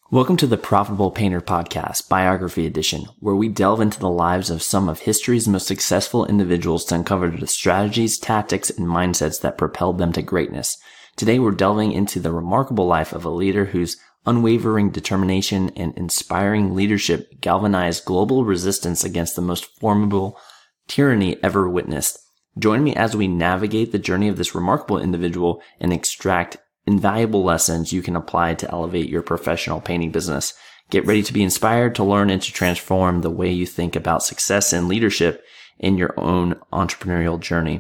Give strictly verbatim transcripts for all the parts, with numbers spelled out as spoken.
Welcome to the Profitable Painter Podcast, Biography Edition, where we delve into the lives of some of history's most successful individuals to uncover the strategies, tactics, and mindsets that propelled them to greatness. Today, we're delving into the remarkable life of a leader whose unwavering determination and inspiring leadership galvanized global resistance against the most formidable tyranny ever witnessed. Join me as we navigate the journey of this remarkable individual and extract invaluable lessons you can apply to elevate your professional painting business. Get ready to be inspired, to learn, and to transform the way you think about success and leadership in your own entrepreneurial journey.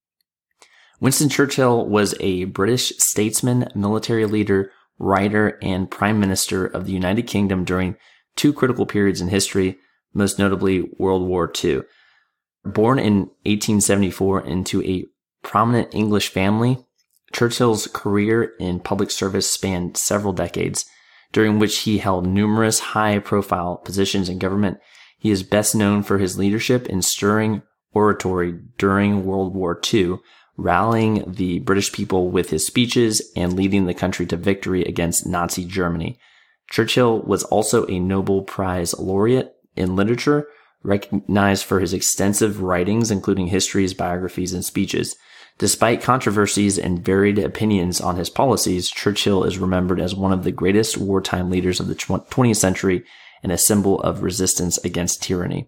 Winston Churchill was a British statesman, military leader, writer, and Prime Minister of the United Kingdom during two critical periods in history, most notably World War Two. Born in eighteen seventy-four into a prominent English family, Churchill's career in public service spanned several decades, during which he held numerous high-profile positions in government. He is best known for his leadership in stirring oratory during World War Two, rallying the British people with his speeches and leading the country to victory against Nazi Germany. Churchill was also a Nobel Prize laureate in literature, recognized for his extensive writings, including histories, biographies, and speeches. Despite controversies and varied opinions on his policies, Churchill is remembered as one of the greatest wartime leaders of the twentieth century and a symbol of resistance against tyranny.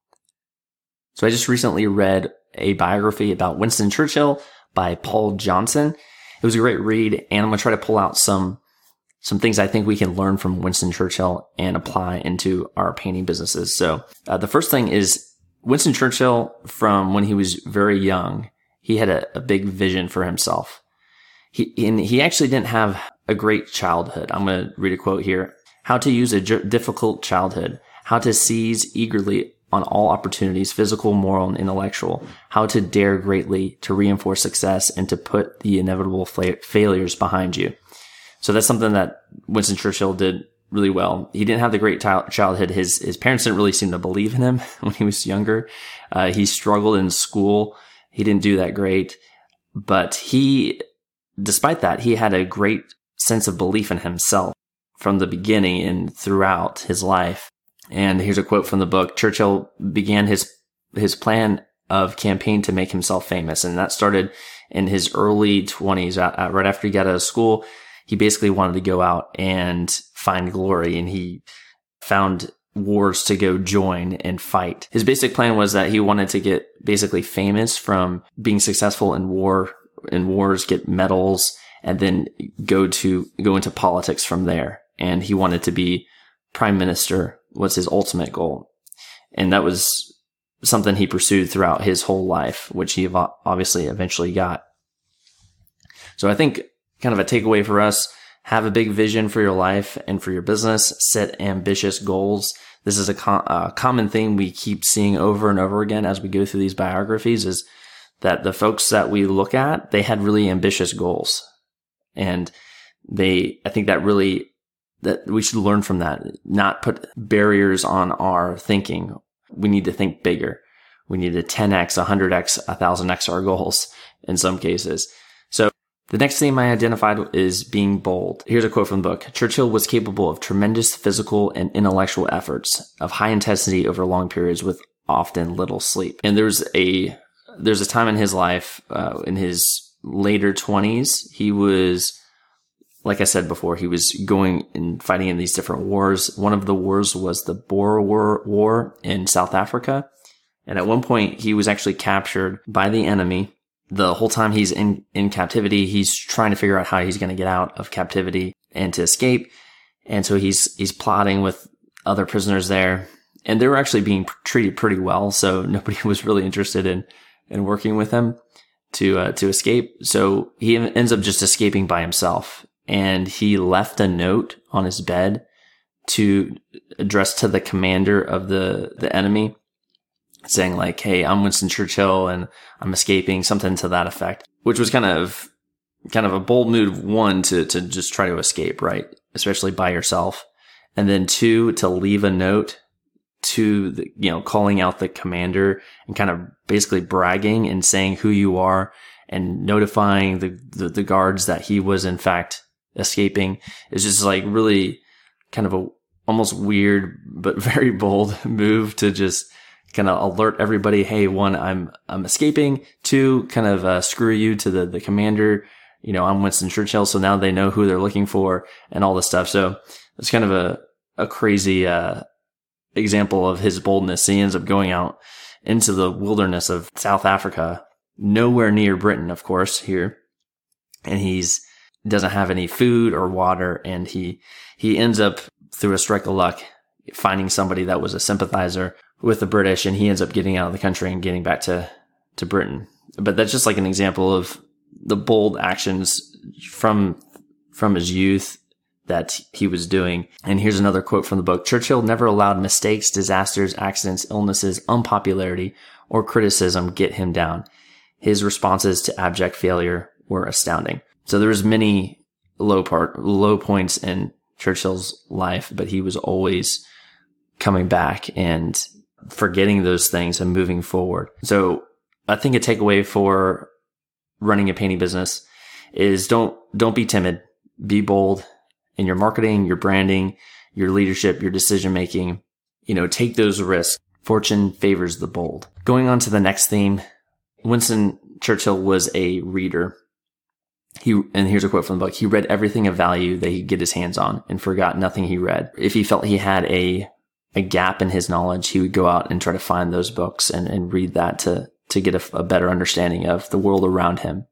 So I just recently read a biography about Winston Churchill by Paul Johnson. It was a great read, and I'm going to try to pull out some some things I think we can learn from Winston Churchill and apply into our painting businesses. So uh, the first thing is Winston Churchill, from when he was very young, he had a, a big vision for himself. He and he actually didn't have a great childhood. I'm going to read a quote here. How to use a j- difficult childhood. How to seize eagerly on all opportunities, physical, moral, and intellectual. How to dare greatly to reinforce success and to put the inevitable fa- failures behind you. So that's something that Winston Churchill did really well. He didn't have the great t- childhood. His his parents didn't really seem to believe in him when he was younger. Uh, he struggled in school. He didn't do that great, but he, despite that, he had a great sense of belief in himself from the beginning and throughout his life. And here's a quote from the book. Churchill began his, his plan of campaign to make himself famous. And that started in his early twenties, uh, right after he got out of school. He basically wanted to go out and find glory, and he found wars to go join and fight. His basic plan was that he wanted to get basically famous from being successful in war, in wars, get medals, and then go to, go into politics from there. And he wanted to be prime minister was his ultimate goal. And that was something he pursued throughout his whole life, which he obviously eventually got. So I think kind of a takeaway for us: have a big vision for your life and for your business. Set ambitious goals. This is a, com- a common thing we keep seeing over and over again as we go through these biographies, is that the folks that we look at, they had really ambitious goals. And they, I think that really, that we should learn from that, not put barriers on our thinking. We need to think bigger. We need to ten x, one hundred x, one thousand x our goals in some cases. So the next theme I identified is being bold. Here's a quote from the book. Churchill was capable of tremendous physical and intellectual efforts of high intensity over long periods with often little sleep. And there's a there's a time in his life, uh, in his later twenties, he was, like I said before, he was going and fighting in these different wars. One of the wars was the Boer War, War in South Africa. And at one point, he was actually captured by the enemy. The whole time he's in, in captivity, he's trying to figure out how he's going to get out of captivity and to escape. And so he's, he's plotting with other prisoners there, and they were actually being treated pretty well. So nobody was really interested in, in working with him to, uh, to escape. So he ends up just escaping by himself, and he left a note on his bed to address to the commander of the, the enemy, saying like, "Hey, I'm Winston Churchill and I'm escaping," something to that effect, which was kind of, kind of a bold move, one, to, to just try to escape, right? Especially by yourself. And then two, to leave a note to the, you know, calling out the commander and kind of basically bragging and saying who you are and notifying the, the, the guards that he was in fact escaping. Is just like really kind of a almost weird but very bold move to just kind of alert everybody, hey, one, I'm I'm escaping. Two, kind of uh, screw you to the the commander. You know, I'm Winston Churchill, so now they know who they're looking for and all this stuff. So it's kind of a a crazy uh, example of his boldness. He ends up going out into the wilderness of South Africa, nowhere near Britain, of course, here, and he's doesn't have any food or water, and he he ends up through a strike of luck finding somebody that was a sympathizer with the British, and he ends up getting out of the country and getting back to to Britain. But that's just like an example of the bold actions from from his youth that he was doing. And here's another quote from the book. Churchill never allowed mistakes, disasters, accidents, illnesses, unpopularity, or criticism get him down. His responses to abject failure were astounding. So there was many low part, low points in Churchill's life, but he was always coming back and forgetting those things and moving forward. So I think a takeaway for running a painting business is don't, don't be timid, be bold in your marketing, your branding, your leadership, your decision making. You know, take those risks. Fortune favors the bold. Going on to the next theme, Winston Churchill was a reader. He, and here's a quote from the book. He read everything of value that he could get his hands on and forgot nothing he read. If he felt he had a, a gap in his knowledge, he would go out and try to find those books and, and read that to, to get a, a better understanding of the world around him.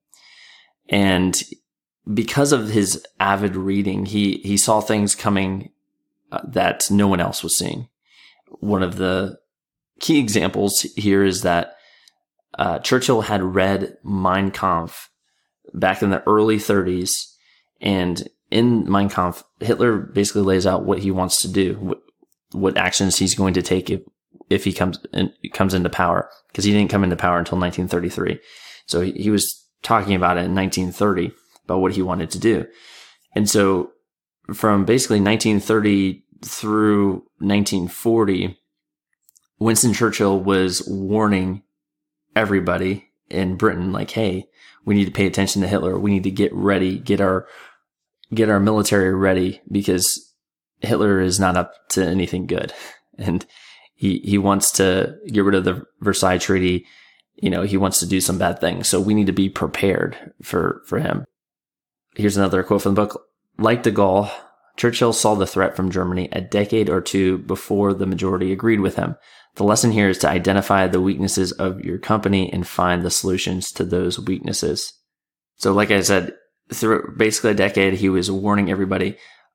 And because of his avid reading, he, he saw things coming uh, that no one else was seeing. One of the key examples here is that uh, Churchill had read Mein Kampf back in the early thirties. And in Mein Kampf, Hitler basically lays out what he wants to do, what, what actions he's going to take if, if he comes in, comes into power, because he didn't come into power until nineteen thirty-three. So he, he was talking about it in nineteen thirty, about what he wanted to do. And so from basically nineteen thirty through nineteen forty, Winston Churchill was warning everybody in Britain, like, hey, we need to pay attention to Hitler. We need to get ready, get our, get our military ready, because Hitler is not up to anything good. And he, he wants to get rid of the Versailles Treaty. You know, he wants to do some bad things. So we need to be prepared for, for him. Here's another quote from the book. Like de Gaulle, Churchill saw the threat from Germany a decade or two before the majority agreed with him. The lesson here is to identify the weaknesses of your company and find the solutions to those weaknesses. So like I said, through basically a decade, he was warning everybody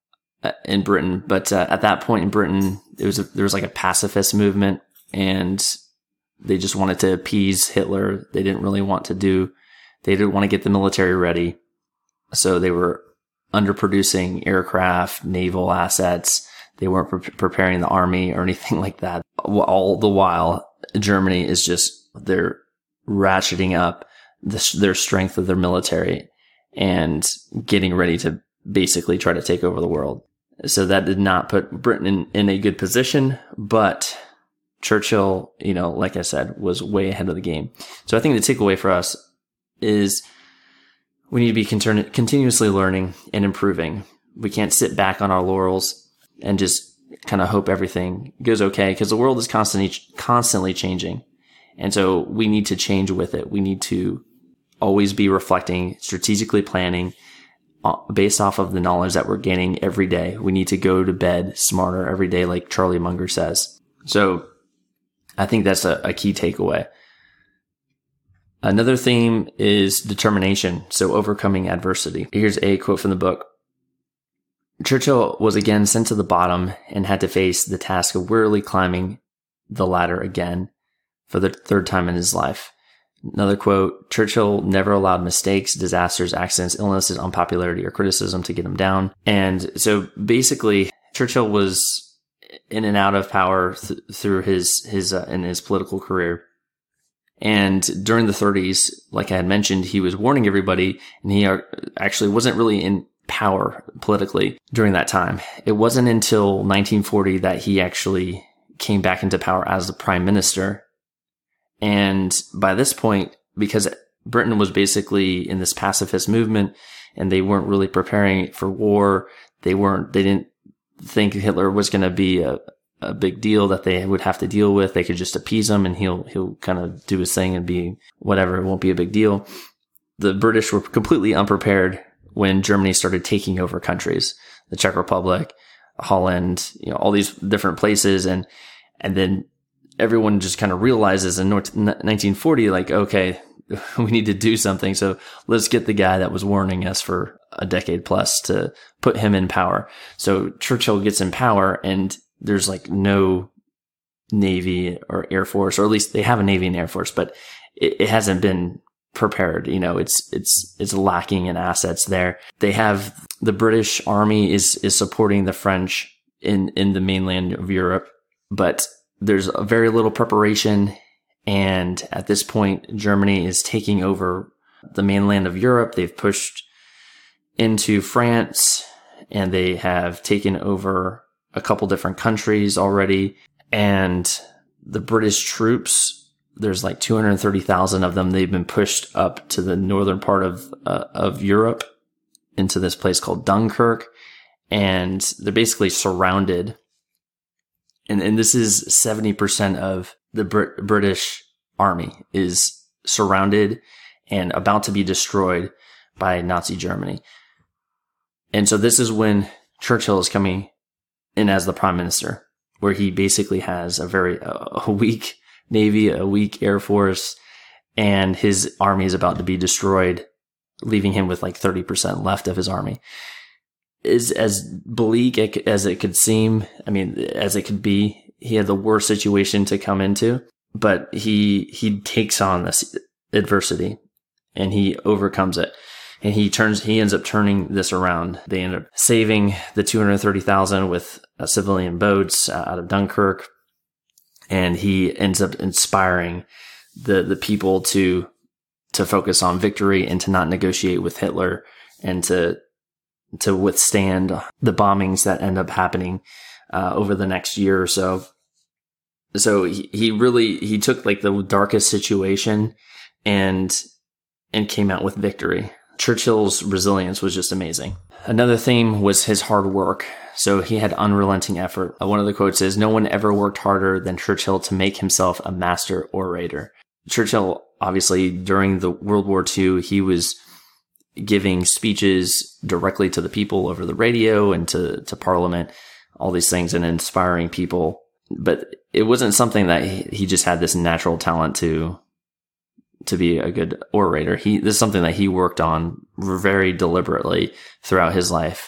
in Britain. But uh, at that point in Britain, it was a, there was like a pacifist movement, and they just wanted to appease Hitler. They didn't really want to do, they didn't want to get the military ready. So they were underproducing aircraft, naval assets. They weren't pre- preparing the army or anything like that. All the while, Germany is just, they're ratcheting up the, their strength of their military and getting ready to basically try to take over the world. So that did not put Britain in, in a good position, but Churchill, you know, like I said, was way ahead of the game. So I think the takeaway for us is we need to be continu- continuously learning and improving. We can't sit back on our laurels and just kind of hope everything goes okay, because the world is constantly, constantly changing. And so we need to change with it. We need to always be reflecting, strategically planning based off of the knowledge that we're gaining every day. We need to go to bed smarter every day, like Charlie Munger says. So I think that's a, a key takeaway. Another theme is determination, so overcoming adversity. Here's a quote from the book. Churchill was again sent to the bottom and had to face the task of wearily climbing the ladder again for the third time in his life. Another quote, Churchill never allowed mistakes, disasters, accidents, illnesses, unpopularity, or criticism to get him down. And so basically, Churchill was in and out of power th- through his, his, uh, in his political career. And during the thirties, like I had mentioned, he was warning everybody, and he actually wasn't really in power politically during that time. It wasn't until nineteen forty that he actually came back into power as the prime minister. And by this point, because Britain was basically in this pacifist movement and they weren't really preparing for war, they weren't, they didn't think Hitler was going to be a, a big deal that they would have to deal with. They could just appease him and he'll, he'll kind of do his thing and be whatever. It won't be a big deal. The British were completely unprepared when Germany started taking over countries, the Czech Republic, Holland, you know, all these different places. And, and then everyone just kind of realizes in nineteen forty, like, okay, we need to do something. So let's get the guy that was warning us for a decade plus to put him in power. So Churchill gets in power and there's like no Navy or Air Force, or at least they have a Navy and Air Force, but it, it hasn't been prepared. You know, it's, it's, it's lacking in assets there. They have the British Army is, is supporting the French in, in the mainland of Europe, but there's a very little preparation. And at this point, Germany is taking over the mainland of Europe. They've pushed into France and they have taken over a couple different countries already. And the British troops, there's like two hundred thirty thousand of them. They've been pushed up to the northern part of, uh, of Europe into this place called Dunkirk. And they're basically surrounded. And, and this is seventy percent of the Brit- British army is surrounded and about to be destroyed by Nazi Germany. And so this is when Churchill is coming in as the prime minister, where he basically has a very, uh, a weak Navy, a weak Air Force, and his army is about to be destroyed, leaving him with like thirty percent left of his army. Is as bleak as it could seem. I mean, as it could be, he had the worst situation to come into, but he, he takes on this adversity and he overcomes it. And he turns, he ends up turning this around. They end up saving the two hundred thirty thousand with uh, civilian boats uh, out of Dunkirk. And he ends up inspiring the, the people to, to focus on victory and to not negotiate with Hitler and to, to withstand the bombings that end up happening uh, over the next year or so. So he, he really, he took like the darkest situation and, and came out with victory. Churchill's resilience was just amazing. Another theme was his hard work. So he had unrelenting effort. Uh, one of the quotes is, "No one ever worked harder than Churchill to make himself a master orator." Churchill, obviously, during the World War Two, he was giving speeches directly to the people over the radio and to, to Parliament, all these things, and inspiring people. But it wasn't something that he, he just had this natural talent to to be a good orator. He this is something that he worked on very deliberately throughout his life.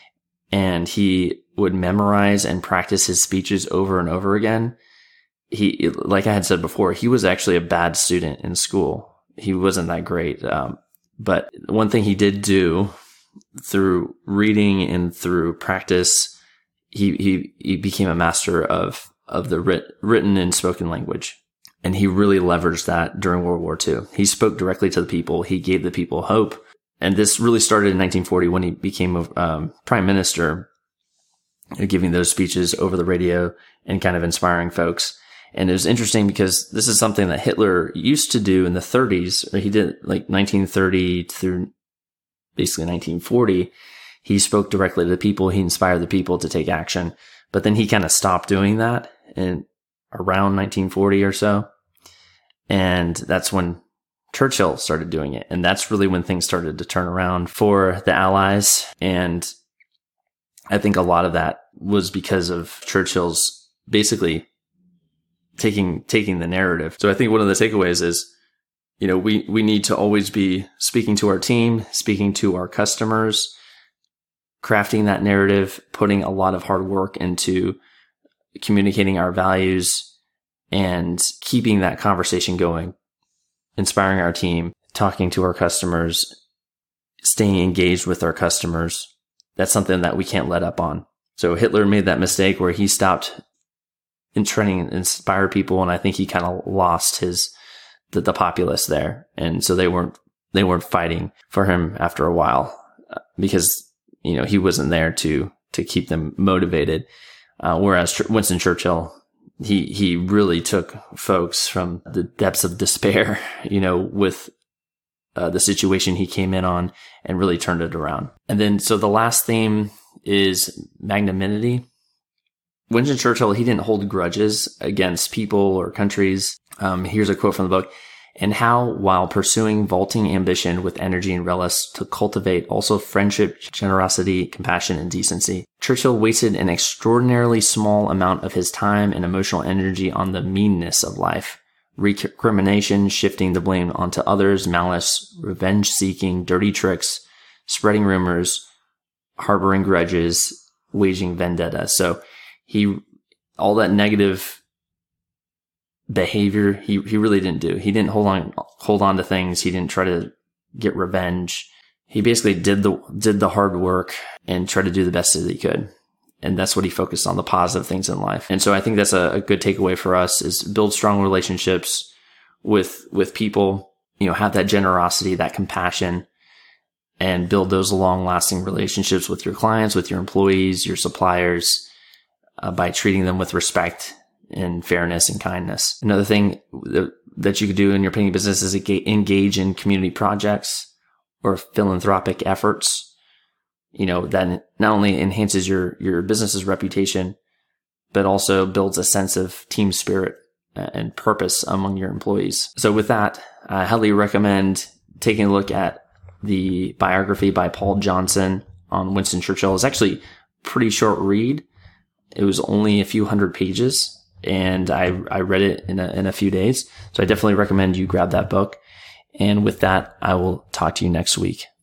And he would memorize and practice his speeches over and over again. He, like I had said before, he was actually a bad student in school. He wasn't that great. Um, but one thing he did do through reading and through practice, he, he, he became a master of, of the writ, written and spoken language. And he really leveraged that during World War Two. He spoke directly to the people. He gave the people hope. And this really started in nineteen forty when he became a um, prime minister, giving those speeches over the radio and kind of inspiring folks. And it was interesting because this is something that Hitler used to do in the thirties. He did like nineteen thirty through basically nineteen forty. He spoke directly to the people. He inspired the people to take action. But then he kind of stopped doing that in around nineteen forty or so. And that's when Churchill started doing it. And that's really when things started to turn around for the Allies. And I think a lot of that was because of Churchill's basically taking, taking the narrative. So I think one of the takeaways is, you know, we, we need to always be speaking to our team, speaking to our customers, crafting that narrative, putting a lot of hard work into communicating our values and keeping that conversation going, inspiring our team, talking to our customers, staying engaged with our customers. That's something that we can't let up on. So Hitler made that mistake where he stopped in trying to inspire people. And I think he kind of lost his, the, the populace there. And so they weren't, they weren't fighting for him after a while because, you know, he wasn't there to, to keep them motivated. Uh, whereas Winston Churchill, he, he really took folks from the depths of despair, you know, with uh, the situation he came in on and really turned it around. And then, so the last theme is magnanimity. Winston Churchill, he didn't hold grudges against people or countries. Um, here's a quote from the book. And how, while pursuing vaulting ambition with energy and relish, to cultivate also friendship, generosity, compassion, and decency. Churchill wasted an extraordinarily small amount of his time and emotional energy on the meanness of life. Recrimination, shifting the blame onto others, malice, revenge-seeking, dirty tricks, spreading rumors, harboring grudges, waging vendetta. So he, all that negative behavior, he, he really didn't do. He didn't hold on, hold on to things. He didn't try to get revenge. He basically did the, did the hard work and tried to do the best that he could. And that's what he focused on, the positive things in life. And so I think that's a, a good takeaway for us, is build strong relationships with, with people, you know, have that generosity, that compassion, and build those long lasting relationships with your clients, with your employees, your suppliers, uh, by treating them with respect and fairness and kindness. Another thing that, that you could do in your painting business is engage in community projects or philanthropic efforts. You know, that not only enhances your, your business's reputation, but also builds a sense of team spirit and purpose among your employees. So with that, I highly recommend taking a look at the biography by Paul Johnson on Winston Churchill. It's actually a pretty short read. It was only a few hundred pages, and I, I read it in a, in a few days. So I definitely recommend you grab that book. And with that, I will talk to you next week.